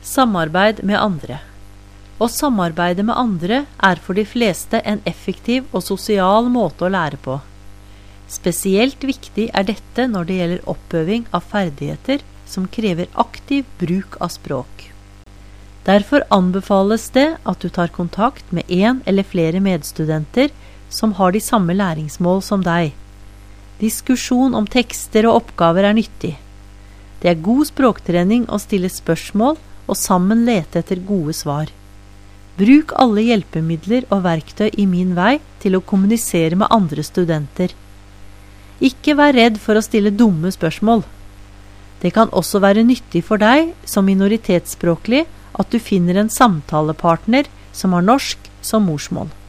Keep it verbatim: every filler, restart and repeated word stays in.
Samarbeid med andre. Å samarbeide med andre er for de fleste en effektiv og sosial måte å lære på. Spesielt viktig er dette når det gjelder oppøving av ferdigheter som krever aktiv bruk av språk. Derfor anbefales det at du tar kontakt med en eller flere medstudenter som har de samme læringsmål som deg. Diskusjon om tekster og oppgaver er nyttig. Det er god språktrening å stille spørsmål og sammen lete etter gode svar. Bruk alle hjelpemidler og verktøy i min vei til å kommunisere med andre studenter. Ikke vær redd for å stille dumme spørsmål. Det kan også være nyttig for deg som minoritetsspråklig at du finner en samtalepartner som har norsk som morsmål.